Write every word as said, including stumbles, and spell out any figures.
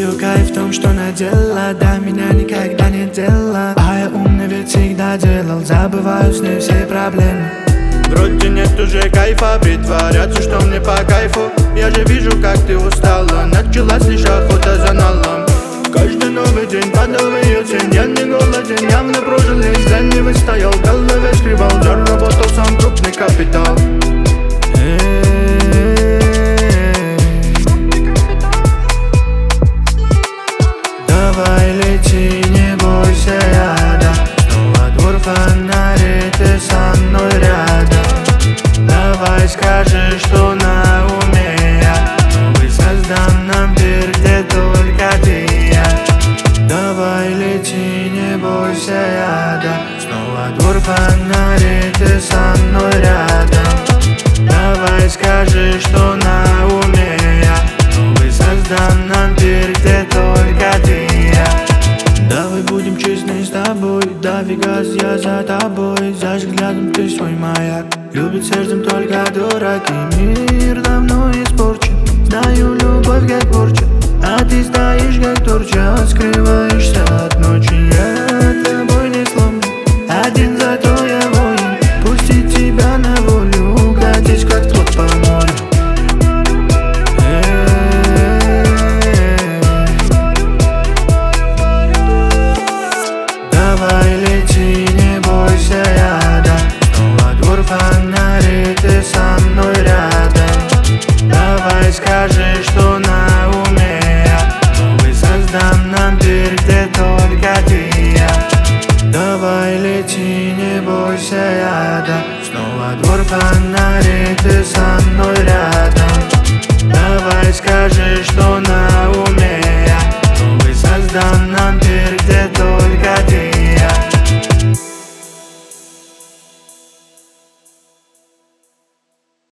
Чую кайф в том, что надела, до меня никогда нет дела. А я умный ведь всегда делал, забываю с ней все проблемы. Вроде нет уже кайфа, притворяться, что мне по кайфу. Я же вижу, как ты устала, началась лишь охота за налом. Каждый новый день падал в ее тень, я не голоден, явно прожил весь день. Не выстоял, в голове скрывал, заработал сам крупный капитал. Давай лети, не бойся яда, снова двор фонарей, ты со мной рядом. Давай скажи, что на уме я, новый создам нам мир, где только ты и я. Давай лети, не бойся яда, снова двор фонарей, ты со мной рядом. Давай скажи, что на уме я, новый создам нам мир, где только ты и я. Давай будем честны с тобой, дави газ, я за тобой. За взглядом ты свой маяк, любит сердцем только дурак. И мир давно испорчен, знаю любовь как порча, а ты стоишь как торча, скрываешься от ночи. Я тобой не сломлен, один зато я воин. Пустить тебя на волю, катись как плот по морю. Давай лети, не бойся яда, снова двор фонарей, ты со мной рядом. Давай скажи, что на уме я, новый создам нам мир, где только ты и я. Давай лети, не бойся яда, снова двор фонарей, ты со мной рядом.